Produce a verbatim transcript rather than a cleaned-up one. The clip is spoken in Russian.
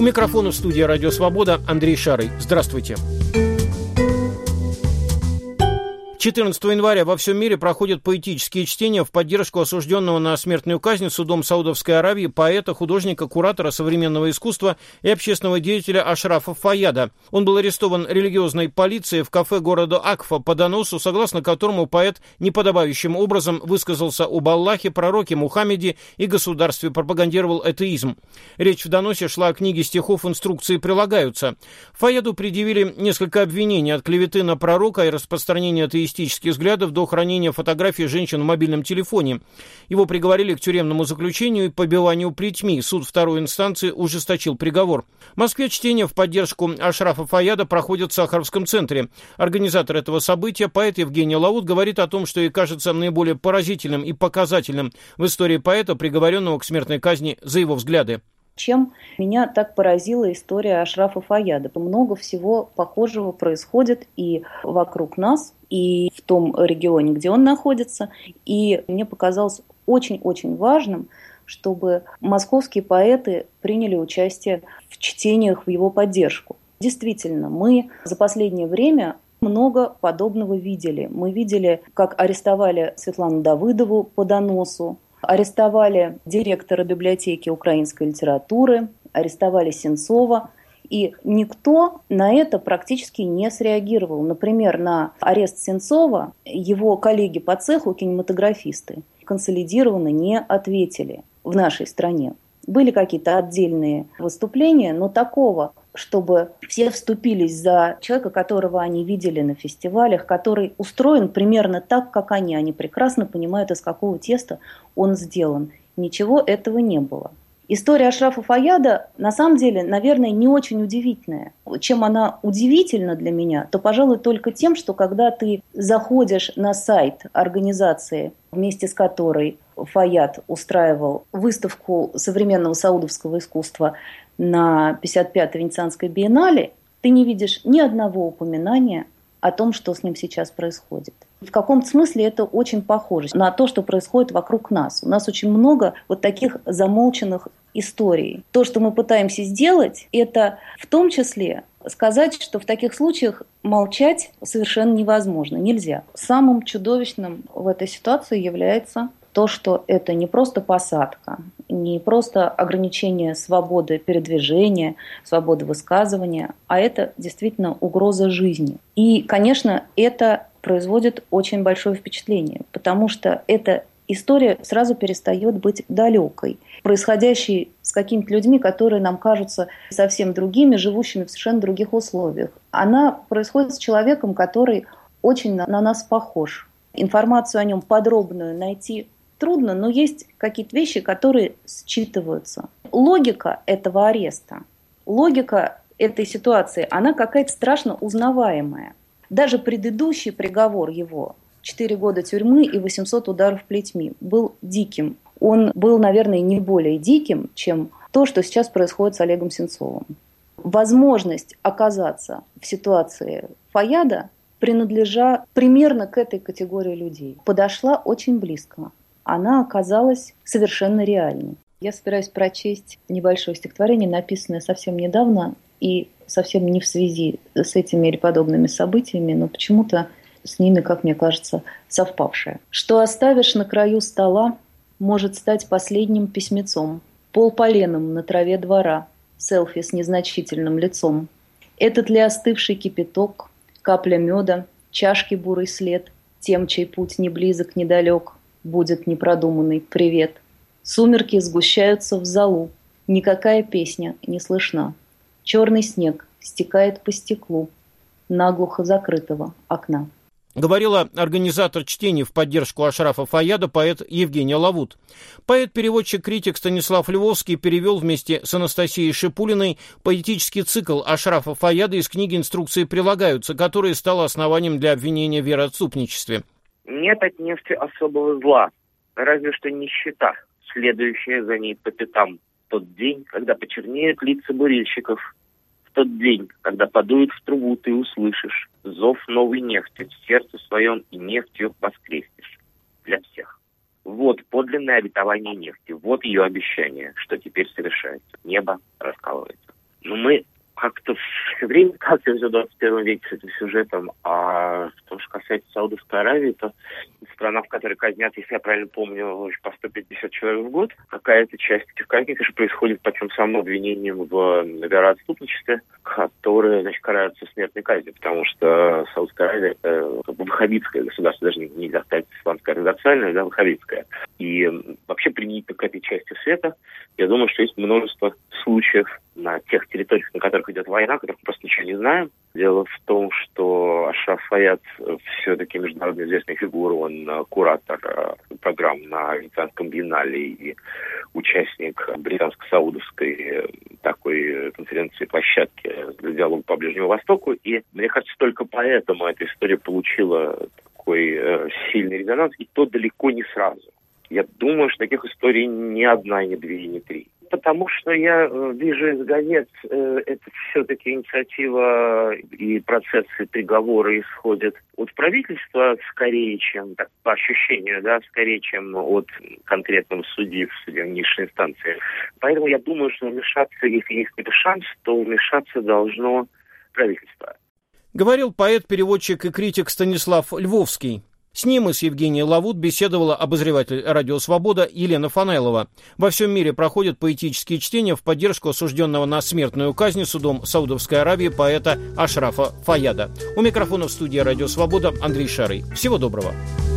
микрофона в студии «Радио Свобода» Андрей Шарый. Здравствуйте. четырнадцатого января во всем мире проходят поэтические чтения в поддержку осужденного на смертную казнь судом Саудовской Аравии поэта, художника, куратора современного искусства и общественного деятеля Ашрафа Фаяда. Он был арестован религиозной полицией в кафе города Акфа по доносу, согласно которому поэт неподобающим образом высказался об Аллахе, пророке Мухаммеде и государстве, пропагандировал атеизм. Речь в доносе шла о книге стихов, инструкции прилагаются. Фаяду предъявили несколько обвинений: от клеветы на пророка и распространения атеистических взглядов до хранения фотографий женщин в мобильном телефоне. Его приговорили к тюремному заключению и побиванию плетьми. Суд второй инстанции ужесточил приговор. В Москве чтения в поддержку Ашрафа Фаяда проходят в Сахаровском центре. Организатор этого события, поэт Евгений Лавут, говорит о том, что ей кажется наиболее поразительным и показательным в истории поэта, приговоренного к смертной казни за его взгляды. Чем меня так поразила история Ашрафа Фаяда? Много всего похожего происходит и вокруг нас, и в том регионе, где он находится. И мне показалось очень-очень важным, чтобы московские поэты приняли участие в чтениях в его поддержку. Действительно, мы за последнее время много подобного видели. Мы видели, как арестовали Светлану Давыдову по доносу, арестовали директора библиотеки украинской литературы, арестовали Сенцова, и никто на это практически не среагировал. Например, на арест Сенцова его коллеги по цеху, кинематографисты, консолидированно не ответили в нашей стране. Были какие-то отдельные выступления, но такого, чтобы все вступились за человека, которого они видели на фестивалях, который устроен примерно так, как они. Они прекрасно понимают, из какого теста он сделан. Ничего этого не было. История Ашрафа Фаяда, на самом деле, наверное, не очень удивительная. Чем она удивительна для меня, то, пожалуй, только тем, что когда ты заходишь на сайт организации, вместе с которой Фаяд устраивал выставку современного саудовского искусства на пятьдесят пятой Венецианской биеннале, ты не видишь ни одного упоминания о том, что с ним сейчас происходит. В каком-то смысле это очень похоже на то, что происходит вокруг нас. У нас очень много вот таких замолченных историй. То, что мы пытаемся сделать, это в том числе сказать, что в таких случаях молчать совершенно невозможно, нельзя. Самым чудовищным в этой ситуации является то, что это не просто посадка, не просто ограничение свободы передвижения, свободы высказывания, а это действительно угроза жизни. И, конечно, это производит очень большое впечатление, потому что эта история сразу перестает быть далекой, происходящей с какими-то людьми, которые нам кажутся совсем другими, живущими в совершенно других условиях. Она происходит с человеком, который очень на нас похож. Информацию о нем подробную найти трудно, но есть какие-то вещи, которые считываются. Логика этого ареста, логика этой ситуации, она какая-то страшно узнаваемая. Даже предыдущий приговор его, четыре года тюрьмы и восемьсот ударов плетьми, был диким. Он был, наверное, не более диким, чем то, что сейчас происходит с Олегом Сенцовым. Возможность оказаться в ситуации Фаяда, принадлежа примерно к этой категории людей, подошла очень близко. Она оказалась совершенно реальной. Я собираюсь прочесть небольшое стихотворение, написанное совсем недавно и совсем не в связи с этими или подобными событиями, но почему-то с ними, как мне кажется, совпавшее. «Что оставишь на краю стола, может стать последним письмецом, полполеном на траве двора, селфи с незначительным лицом. Этот ли остывший кипяток, капля меда, чашки бурый след, тем, чей путь не близок, недалек, будет непродуманный привет. Сумерки сгущаются в залу, никакая песня не слышна. Черный снег стекает по стеклу наглухо закрытого окна». Говорила организатор чтений в поддержку Ашрафа Фаяда поэт Евгений Лавут. Поэт-переводчик-критик Станислав Львовский перевел вместе с Анастасией Шипулиной поэтический цикл Ашрафа Фаяда из книги «Инструкции прилагаются», которая стала основанием для обвинения в вероотступничестве. Нет от нефти особого зла, разве что нищета, следующая за ней по пятам. В тот день, когда почернеют лица бурильщиков, в тот день, когда подует в трубу, ты услышишь зов новой нефти в сердце своем, и нефтью воскреснешь для всех. Вот подлинное обетование нефти, вот ее обещание, что теперь совершается. Небо раскалывается. Но мы как-то все время сталкиваемся в двадцать первом веке с этим сюжетом, а что же касается Саудовской Аравии, то страна, в которой казнят, если я правильно помню, по сто пятьдесят человек в год. Какая-то часть этих казней, конечно, происходит по тем самым обвинениям в вероотступничестве, которые, значит, караются смертной казнью, потому что Саудовская Аравия — это как бы ваххабитское государство, даже нельзя сказать исламское ортодоксальное, да, ваххабитское. И вообще применительно к этой части света, я думаю, что есть множество случаев на тех территориях, на которых идет война, о которых мы просто ничего не знаем. Дело в том, что Ашраф Фаяд все-таки международно известная фигура, он куратор программ на Венецианском биеннале и участник британско-саудовской такой конференции, площадки для диалога по Ближнему Востоку. И мне кажется, только поэтому эта история получила такой э, сильный резонанс, и то далеко не сразу. Я думаю, что таких историй не одна, не две, не три. Потому что я вижу из газет, э, это все-таки инициатива и процессы приговора исходят от правительства скорее, чем, так, по ощущению, да, скорее, чем от конкретного судьи в суде низшей инстанции. Поэтому я думаю, что вмешаться, если есть какой-то шанс, то вмешаться должно правительство. Говорил поэт-переводчик и критик Станислав Львовский. С ним и с Евгенией Лавут беседовала обозреватель «Радио Свобода» Елена Фанайлова. Во всем мире проходят поэтические чтения в поддержку осужденного на смертную казнь судом Саудовской Аравии поэта Ашрафа Фаяда. У микрофона в студии «Радио Свобода» Андрей Шарый. Всего доброго.